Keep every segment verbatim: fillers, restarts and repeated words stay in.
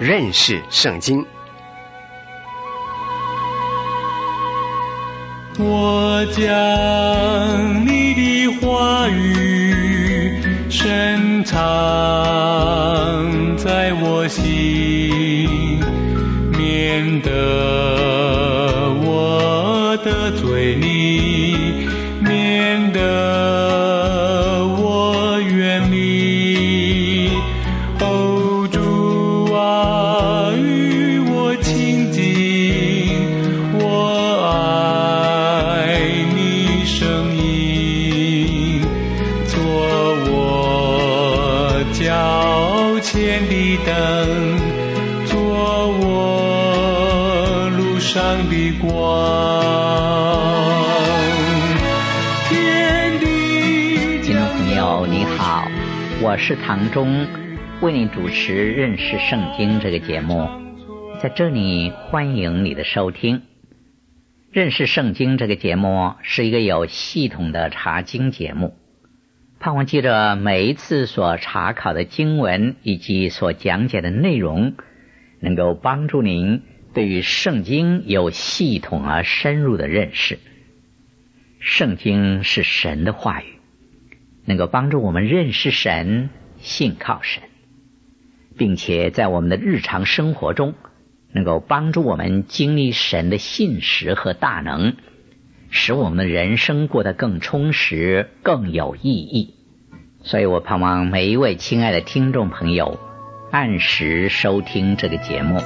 认识圣经。 我将你的话语深藏在我心，免得我得罪你，免得我远离。哦，主啊，与我亲近，我爱你声音，做我脚前的灯，做我路上的光。 听众朋友你好，我是唐忠，为你主持认识圣经这个节目，在这里欢迎你的收听。认识圣经这个节目是一个有系统的查经节目，盼望记着每一次所查考的经文以及所讲解的内容，能够帮助您对于圣经有系统而深入的认识。圣经是神的话语，能够帮助我们认识神，信靠神，并且在我们的日常生活中能够帮助我们经历神的信实和大能，使我们的人生过得更充实，更有意义。所以我盼望每一位亲爱的听众朋友按时收听这个节目。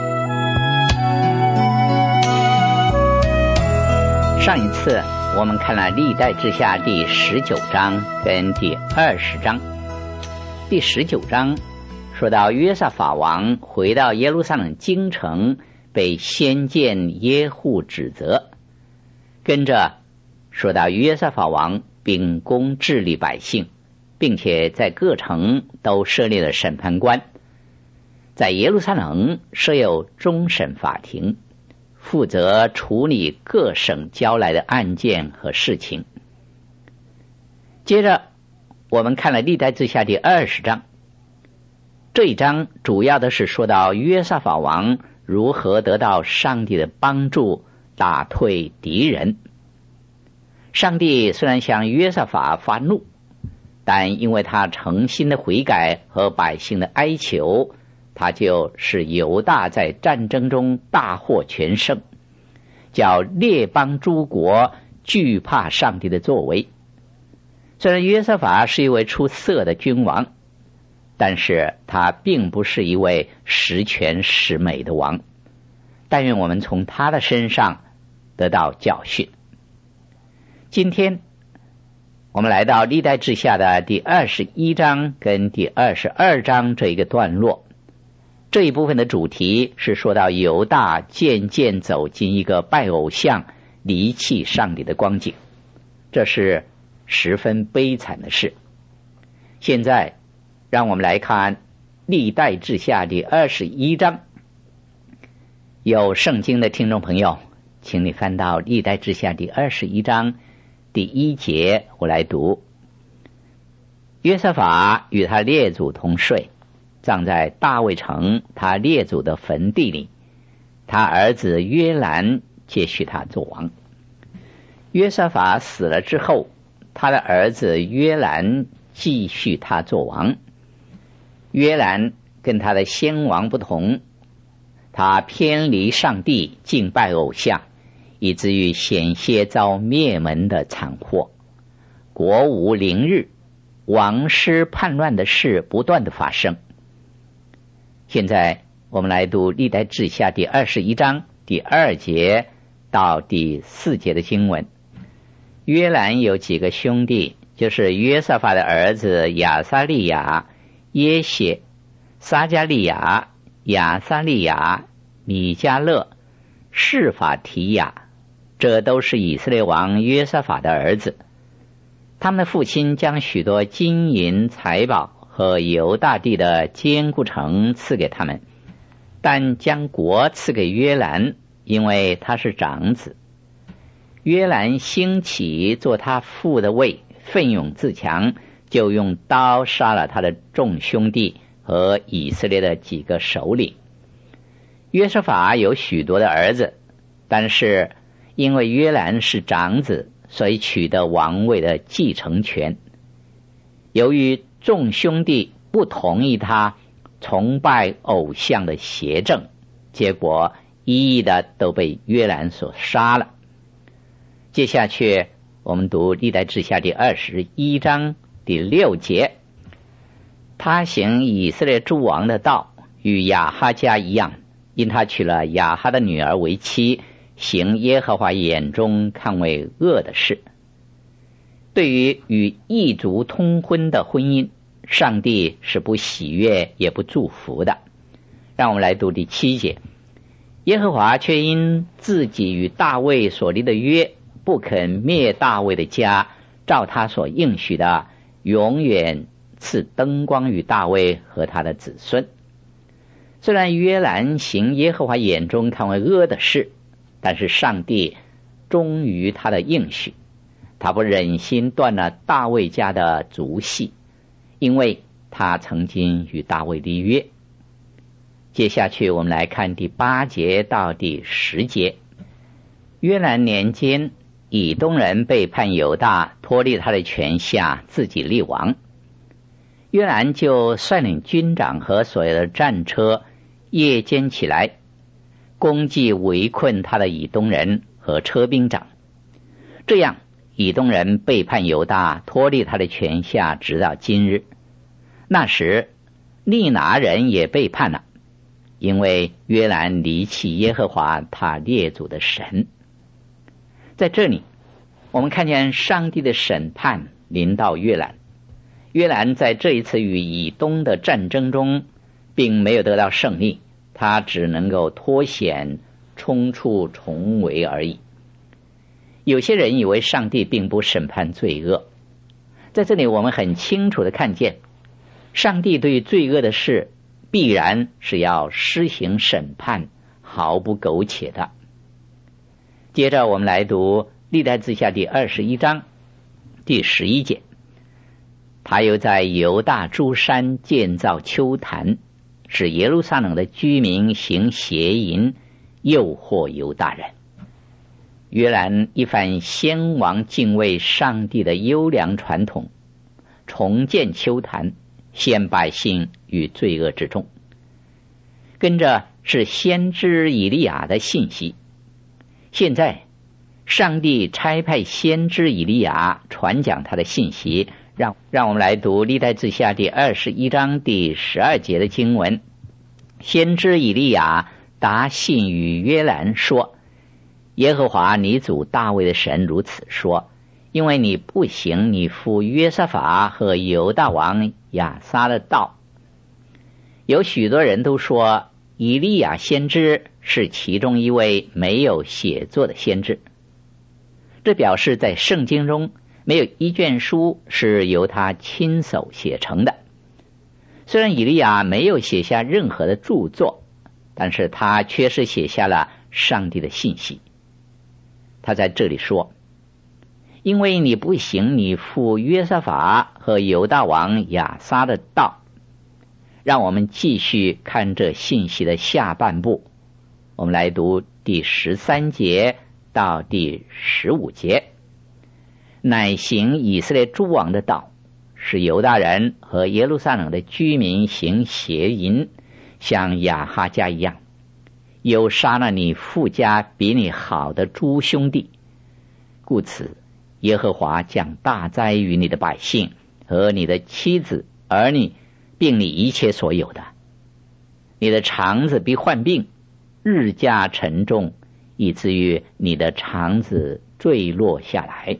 上一次我们看了历代志下第十九章跟第二十章。第十九章说到约撒法王回到耶路撒冷京城，被先见耶户指责，跟着说到约撒法王秉公治理百姓，并且在各城都设立了审判官，在耶路撒冷设有终审法庭，负责处理各省交来的案件和事情。接着我们看了历代志下第二十章，这一章主要的是说到约撒法王如何得到上帝的帮助，打退敌人。上帝虽然向约撒法发怒，但因为他诚心的悔改和百姓的哀求，他就使犹大在战争中大获全胜，叫列邦诸国惧怕上帝的作为。虽然约撒法是一位出色的君王，但是他并不是一位十全十美的王，但愿我们从他的身上得到教训。今天我们来到历代志下的第二十一章跟第二十二章这一个段落，这一部分的主题是说到犹大渐渐走进一个拜偶像、离弃上帝的光景，这是十分悲惨的事。现在让我们来看历代志下第二十一章。有圣经的听众朋友，请你翻到历代志下第二十一章第一节，我来读。约撒法与他列祖同睡，葬在大卫城他列祖的坟地里，他儿子约兰接续他做王。约撒法死了之后，他的儿子约兰继续他做王。约兰跟他的先王不同，他偏离上帝，敬拜偶像，以至于险些遭灭门的惨祸。国无宁日，王师叛乱的事不断的发生。现在我们来读历代志下第二十一章第二节到第四节的经文。约兰有几个兄弟，就是约撒法的儿子亚撒利雅、耶谢、撒加利亚、亚撒利雅、米迦勒、示法提亚，这都是以色列王约撒法的儿子。他们的父亲将许多金银财宝和犹大地的坚固城赐给他们，但将国赐给约兰，因为他是长子。约兰兴起做他父的位，奋勇自强，就用刀杀了他的众兄弟和以色列的几个首领， 约瑟法有许多的儿子，但是因为约兰是长子，所以取得王位的继承权。由于众兄弟不同意他崇拜偶像的邪政，结果一一的都被约兰所杀了。接下去我们读历代志下第二十一章第六节，他行以色列诸王的道，与亚哈家一样，因他娶了亚哈的女儿为妻，行耶和华眼中看为恶的事。对于与异族通婚的婚姻，上帝是不喜悦也不祝福的。让我们来读第七节，耶和华却因自己与大卫所立的约，不肯灭大卫的家，照他所应许的，永远赐灯光与大卫和他的子孙。虽然约兰行耶和华眼中看为恶的事，但是上帝忠于他的应许，他不忍心断了大卫家的族系，因为他曾经与大卫立约。接下去我们来看第八节到第十节。约兰年间，以东人背叛犹大，脱离他的权下，自己立王。约兰就率领军长和所有的战车，夜间起来，攻击围困他的以东人和车兵长。这样以东人背叛犹大，脱离他的权下，直到今日。那时利拿人也背叛了，因为约兰离弃耶和华他列祖的神。在这里我们看见上帝的审判临到约兰。约兰在这一次与以东的战争中并没有得到胜利，他只能够脱险冲出重围而已。有些人以为上帝并不审判罪恶，在这里我们很清楚地看见，上帝对罪恶的事必然是要施行审判，毫不苟且的。接着我们来读历代志下第二十一章第十一节，他又在犹大诸山建造丘坛，使耶路撒冷的居民行邪淫，诱惑犹大人。约兰一反先王敬畏上帝的优良传统，重建丘坛，陷百姓于罪恶之中。跟着是先知以利亚的信息。现在上帝差派先知以利亚传讲他的信息，让让我们来读历代志下第二十一章第十二节的经文。先知以利亚答信与约兰说，耶和华你祖大卫的神如此说，因为你不行你父约沙法和犹大王亚撒的道。有许多人都说以利亚先知是其中一位没有写作的先知，这表示在圣经中没有一卷书是由他亲手写成的。虽然以利亚没有写下任何的著作，但是他确实写下了上帝的信息。他在这里说，因为你不行你父约沙法和犹大王亚撒的道。让我们继续看这信息的下半部，我们来读第十三节到第十五节。乃行以色列诸王的道，使犹大人和耶路撒冷的居民行邪淫，像亚哈家一样，又杀了你父家比你好的诸兄弟。故此耶和华将大灾于你的百姓和你的妻子儿女，并你一切所有的。你的肠子必患病，日加沉重，以至于你的肠子坠落下来。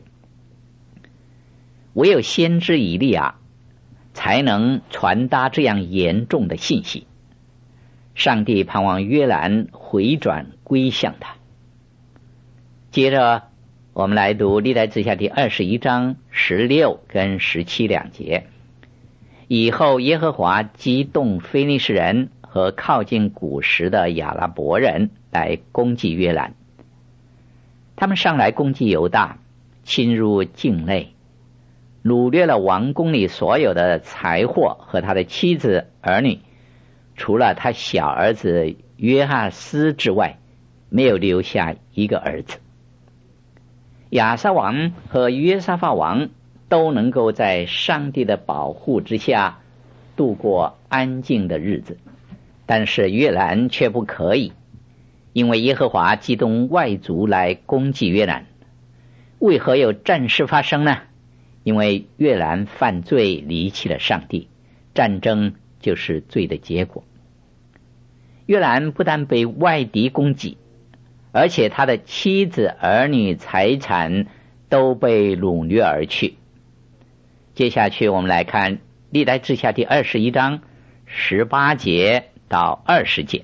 唯有先知以利亚才能传达这样严重的信息。上帝盼望约兰回转归向他。接着我们来读历代志下第二十一章十六跟十七两节。以后耶和华激动非利士人和靠近古时的亚拉伯人来攻击约兰。他们上来攻击犹大，侵入境内，掳掠了王宫里所有的财货和他的妻子儿女，除了他小儿子约哈斯之外，没有留下一个儿子。亚撒王和约沙法王都能够在上帝的保护之下度过安静的日子，但是约兰却不可以，因为耶和华激动外族来攻击约兰。为何有战事发生呢？因为约兰犯罪，离弃了上帝，战争就是罪的结果。约兰不但被外敌攻击，而且他的妻子、儿女、财产都被掳掠而去。接下去我们来看历代志下第二十一章十八节到二十节。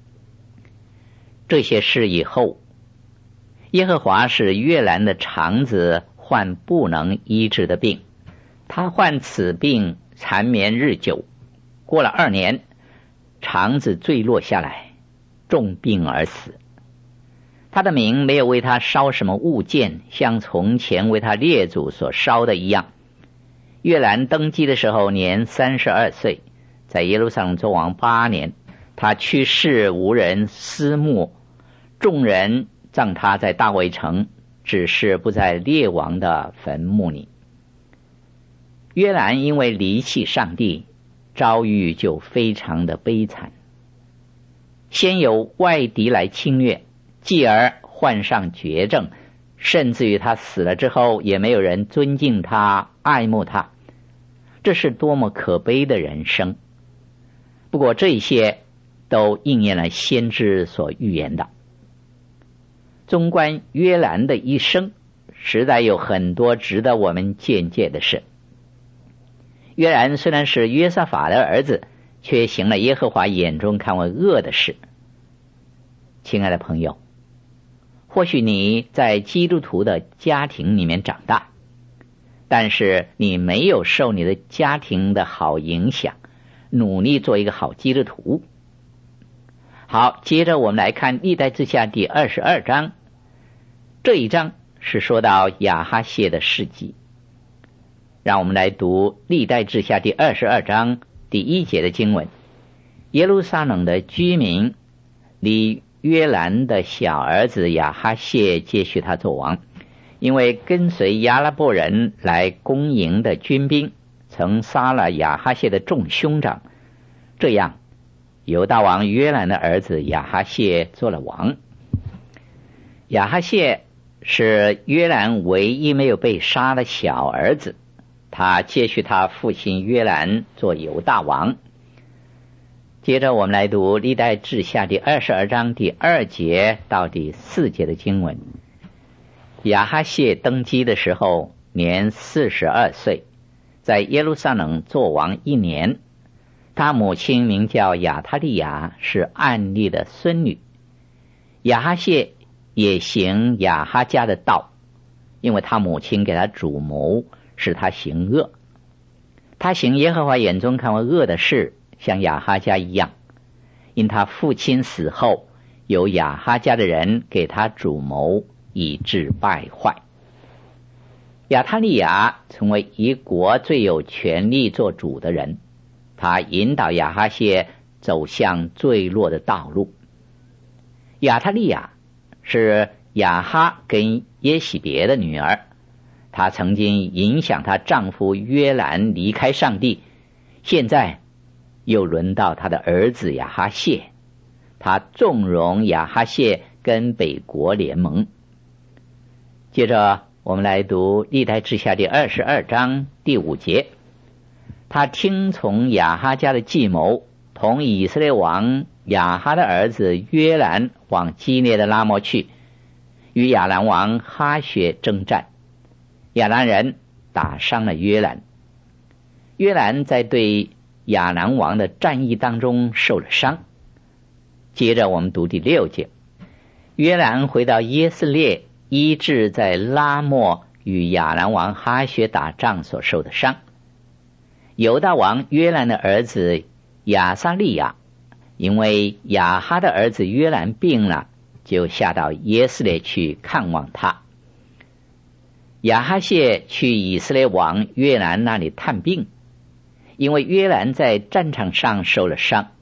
这些事以后，耶和华使约兰的肠子患不能医治的病，他患此病缠绵日久，过了二年，肠子坠落下来，重病而死。他的民没有为他烧什么物件，像从前为他列祖所烧的一样。约兰登基的时候年三十二岁，在耶路撒冷作王八年，他去世无人思慕，众人葬他在大卫城，只是不在列王的坟墓里。约兰因为离弃上帝，遭遇就非常的悲惨。先有外敌来侵略，继而患上绝症，甚至于他死了之后也没有人尊敬他、爱慕他，这是多么可悲的人生。不过这些都应验了先知所预言的。纵观约兰的一生，实在有很多值得我们见解的事。约兰虽然是约沙法的儿子，却行了耶和华眼中看为恶的事。亲爱的朋友，或许你在基督徒的家庭里面长大，但是你没有受你的家庭的好影响，努力做一个好基督徒。好，接着我们来看历代志下第二十二章。这一章是说到亚哈谢的事迹。让我们来读历代志下第二十二章第一节的经文。耶路撒冷的居民离约兰的小儿子亚哈谢接续他做王，因为跟随亚拉伯人来攻营的军兵曾杀了亚哈谢的众兄长，这样犹大王约兰的儿子亚哈谢做了王。亚哈谢是约兰唯一没有被杀的小儿子，他接续他父亲约兰做犹大王。接着我们来读历代志下第二十二章第二节到第四节的经文。亚哈谢登基的时候年四十二岁，在耶路撒冷做王一年。他母亲名叫亚他利亚，是暗利的孙女。亚哈谢也行亚哈家的道，因为他母亲给他主谋，使他行恶。他行耶和华眼中看为恶的事，像亚哈家一样。因他父亲死后，有亚哈家的人给他主谋，以致败坏。亚他利亚成为一国最有权力做主的人，他引导亚哈谢走向坠落的道路。亚他利亚是亚哈跟耶洗别的女儿，她曾经影响她丈夫约兰离开上帝，现在又轮到她的儿子亚哈谢，她纵容亚哈谢跟北国联盟。接着我们来读历代志下第二十二章第五节。他听从亚哈家的计谋，同以色列王亚哈的儿子约兰往基列的拉摩去，与亚兰王哈薛征战。亚兰人打伤了约兰，约兰在对亚兰王的战役当中受了伤。接着我们读第六节。约兰回到耶斯列，医治在拉末与亚兰王哈薛打仗所受的伤。犹大王约兰的儿子亚撒利亚，因为亚哈的儿子约兰病了，就下到耶斯列去看望他。亚哈谢去以色列王约兰那里探病，因为约兰在战场上受了伤，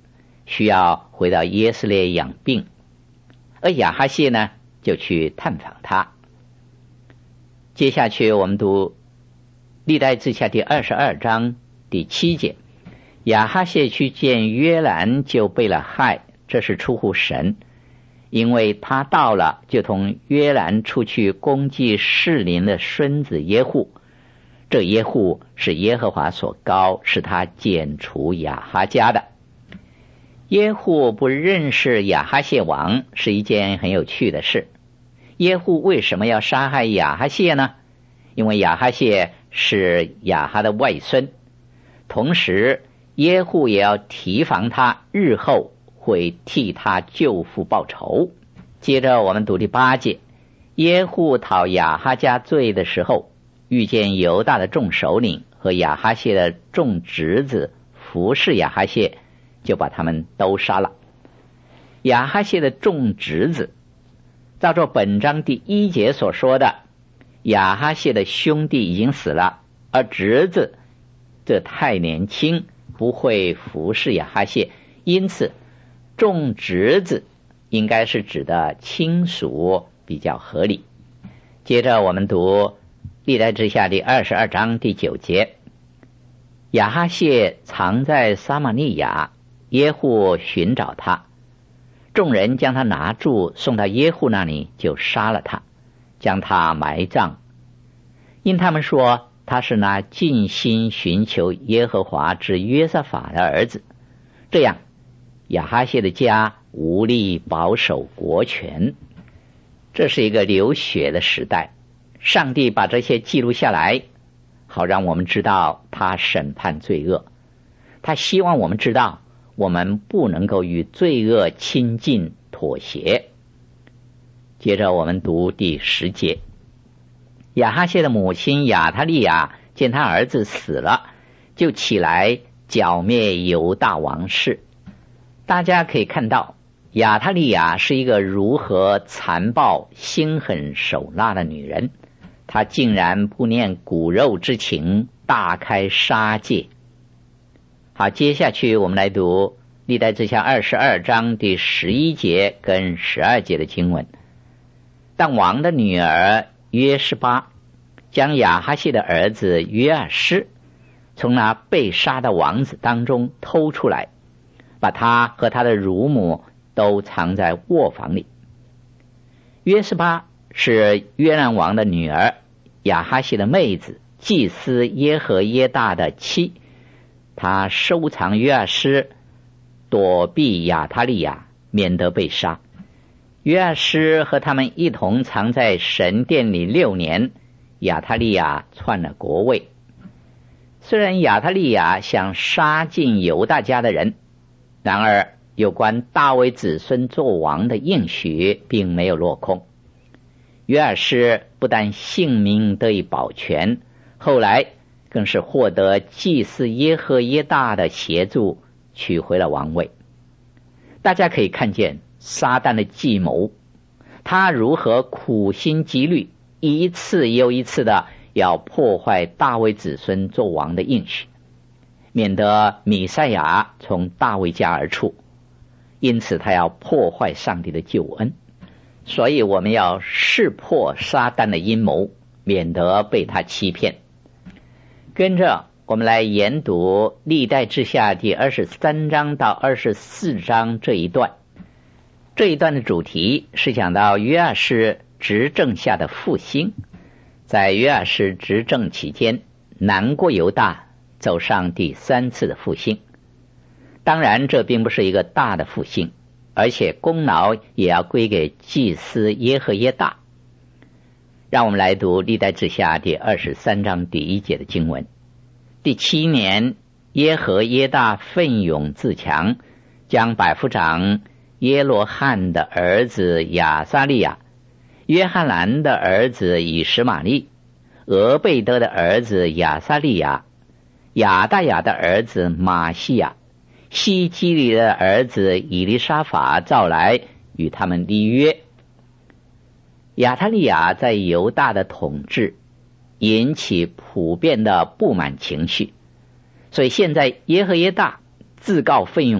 需要回到耶斯列养病，而亚哈谢呢就去探访他。接下去我们读历代志下第二十二章第七节，亚哈谢去见约兰就被了害，这是出乎神，因为他到了就同约兰出去攻击士林的孙子耶户，这耶户是耶和华所膏，是他剪除亚哈家的。耶户不认识亚哈谢王是一件很有趣的事。耶户为什么要杀害亚哈谢呢？因为亚哈谢是亚哈的外孙，同时耶户也要提防他日后会替他舅父报仇。接着我们读第八节，耶户讨亚哈家罪的时候，遇见犹大的众首领和亚哈谢的众侄子服侍亚哈谢，就把他们都杀了。亚哈谢的众侄子，照着本章第一节所说的，亚哈谢的兄弟已经死了，而侄子这太年轻，不会服侍亚哈谢，因此众侄子应该是指的亲属比较合理。接着我们读历代志下第二十二章第九节，亚哈谢藏在撒玛利亚，耶户寻找他，众人将他拿住，送到耶户那里，就杀了他，将他埋葬。因他们说他是那尽心寻求耶和华之约撒法的儿子，这样亚哈谢的家无力保守国权。这是一个流血的时代，上帝把这些记录下来，好让我们知道他审判罪恶。他希望我们知道我们不能够与罪恶亲近妥协。接着我们读第十节，亚哈谢的母亲亚他利亚见他儿子死了，就起来剿灭犹大王室。大家可以看到亚他利亚是一个如何残暴心狠手辣的女人，她竟然不念骨肉之情，大开杀戒。好，接下去我们来读历代志下二十二章第十一节跟十二节的经文。但王的女儿约示巴将亚哈谢的儿子约尔施从那被杀的王子当中偷出来，把他和他的乳母都藏在卧房里。约示巴是约兰王的女儿，亚哈谢的妹子，祭司耶和耶大的妻。他收藏约尔施，躲避亚他利亚，免得被杀。约尔施和他们一同藏在神殿里六年，亚他利亚篡了国位。虽然亚他利亚想杀尽犹大家的人，然而有关大卫子孙作王的应许并没有落空。约尔施不但性命得以保全，后来更是获得祭司耶和耶大的协助，取回了王位。大家可以看见撒旦的计谋，他如何苦心积虑，一次又一次的要破坏大卫子孙作王的应许，免得弥赛亚从大卫家而出。因此他要破坏上帝的救恩，所以我们要识破撒旦的阴谋，免得被他欺骗。跟着我们来研读历代志下第二十三章到二十四章这一段。这一段的主题是讲到约尔施执政下的复兴。在约尔施执政期间，南国犹大走上第三次的复兴。当然这并不是一个大的复兴，而且功劳也要归给祭司耶和耶大。让我们来读历代志下第二十三章第一节的经文。第七年，耶和耶大奋勇自强，将百夫长耶罗汉的儿子亚撒利亚、约翰兰的儿子以实玛利、俄贝德的儿子亚撒利亚、亚大雅的儿子马西亚、西基里的儿子以利沙法召来，与他们立约。亚他利亚在犹大的统治引起普遍的不满情绪，所以现在耶和耶大自告奋勇的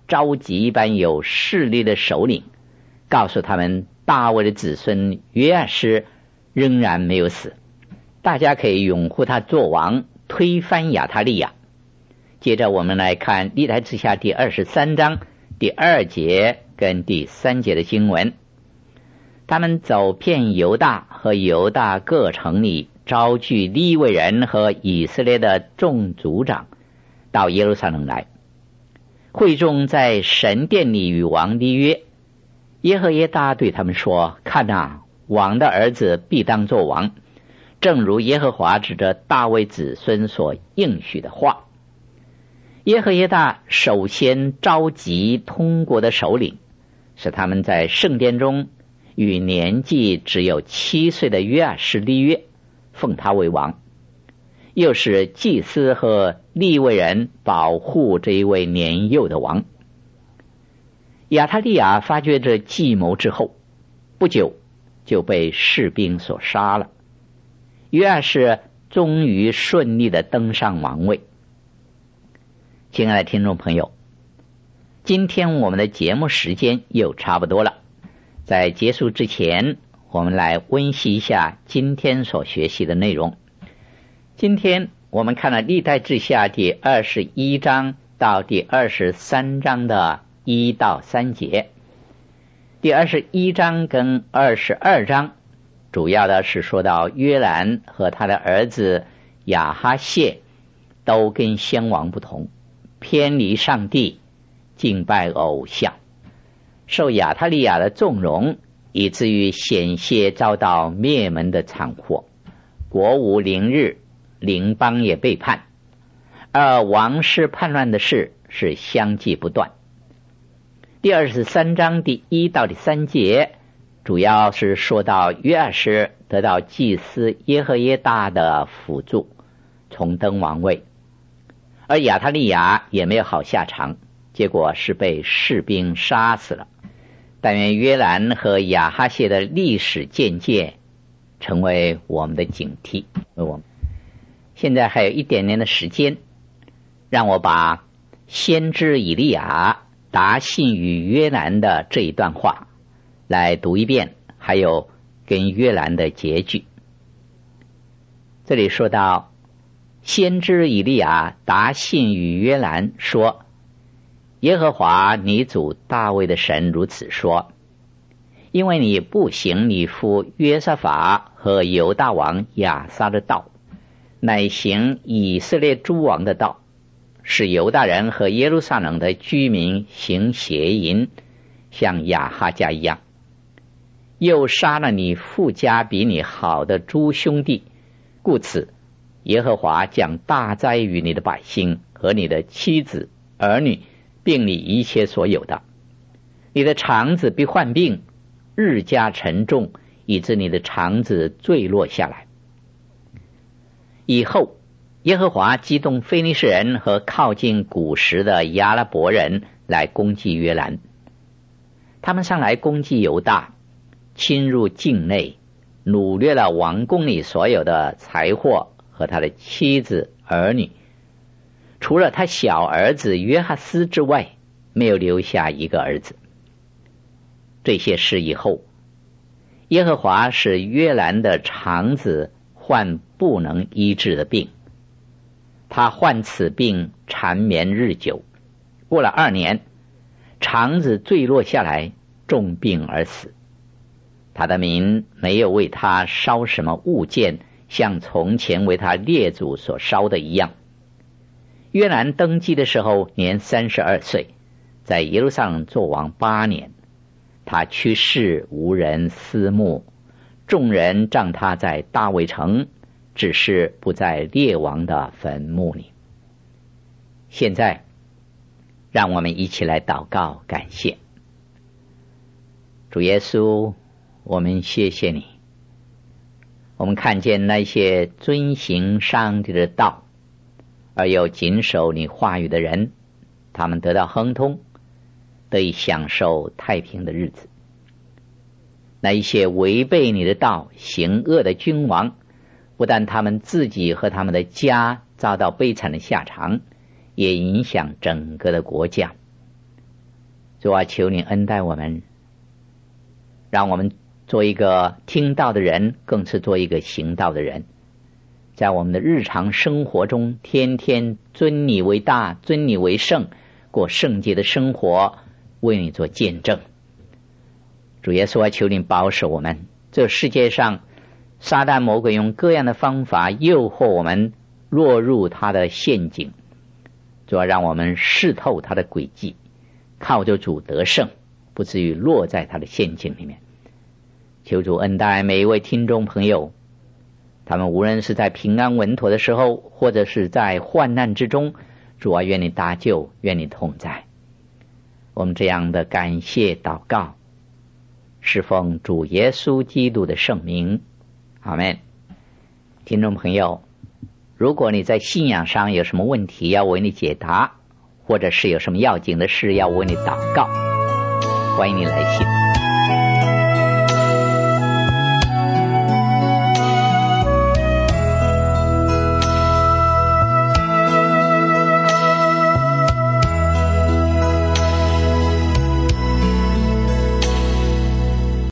召集一般有势力的首领，告诉他们大卫的子孙约阿施仍然没有死，大家可以拥护他做王，推翻亚他利亚。接着我们来看历代志下第二十三章第二节跟第三节的经文。他们走遍犹大和犹大各城里，招聚利未人和以色列的众族长到耶路撒冷来。会众在神殿里与王立约。耶和耶大对他们说：看啊，王的儿子必当作王，正如耶和华指着大卫子孙所应许的话。耶和耶大首先召集通国的首领，使他们在圣殿中与年纪只有七岁的约阿施立约，奉他为王。又使祭司和利未人保护这一位年幼的王。亚他利亚发觉这计谋之后，不久就被士兵所杀了。约阿施终于顺利地登上王位。亲爱的听众朋友，今天我们的节目时间又差不多了。在结束之前，我们来温习一下今天所学习的内容。今天我们看了历代志下第二十一章到第二十三章的一到三节。第二十一章跟二十二章主要的是说到约兰和他的儿子亚哈谢都跟先王不同，偏离上帝，敬拜偶像，受亚他利亚的纵容，以至于险些遭到灭门的惨祸，国无宁日，邻邦也背叛，而王室叛乱的事是相继不断。第二十三章第一到第三节主要是说到约阿施得到祭司耶和耶大的辅助，重登王位，而亚他利亚也没有好下场，结果是被士兵杀死了。但愿约兰和亚哈谢的历史见解成为我们的警惕。我们现在还有一点点的时间，让我把先知以利亚答信与约兰的这一段话来读一遍，还有跟约兰的结局。这里说到，先知以利亚答信与约兰说：耶和华你主大卫的神如此说，因为你不行你父约沙法和犹大王亚撒的道，乃行以色列诸王的道，使犹大人和耶路撒冷的居民行邪淫，像亚哈家一样，又杀了你父家比你好的诸兄弟，故此耶和华将大灾于你的百姓和你的妻子儿女，并你一切所有的。你的肠子必患病，日加沉重，以致你的肠子坠落下来。以后耶和华激动非利士人和靠近古时的亚拉伯人来攻击约兰，他们上来攻击犹大，侵入境内，掳掠了王宫里所有的财货和他的妻子儿女，除了他小儿子约哈斯之外，没有留下一个儿子。这些事以后，耶和华使约兰的肠子患不能医治的病，他患此病缠绵日久，过了二年，肠子坠落下来，重病而死。他的民没有为他烧什么物件，像从前为他列祖所烧的一样。约兰登基的时候年三十二岁，在耶路撒冷作王八年。他去世无人思慕，众人葬他在大卫城，只是不在列王的坟墓里。现在让我们一起来祷告感谢。主耶稣，我们谢谢你，我们看见那些遵行上帝的道而又谨守你话语的人，他们得到亨通，得以享受太平的日子。那一些违背你的道行恶的君王，不但他们自己和他们的家遭到悲惨的下场，也影响整个的国家。 主啊，求你恩待我们，让我们做一个听道的人，更是做一个行道的人，在我们的日常生活中天天尊你为大，尊你为圣，过圣洁的生活，为你做见证。主耶稣啊，求你保守我们。这世界上撒旦魔鬼用各样的方法诱惑我们落入他的陷阱，主要让我们视透他的诡计，靠着主得胜，不至于落在他的陷阱里面。求主恩待每一位听众朋友，他们无论是在平安稳妥的时候，或者是在患难之中，主啊，愿你搭救，愿你同在。我们这样的感谢祷告，是奉主耶稣基督的圣名，阿们。听众朋友，如果你在信仰上有什么问题要为你解答，或者是有什么要紧的事要为你祷告，欢迎你来信。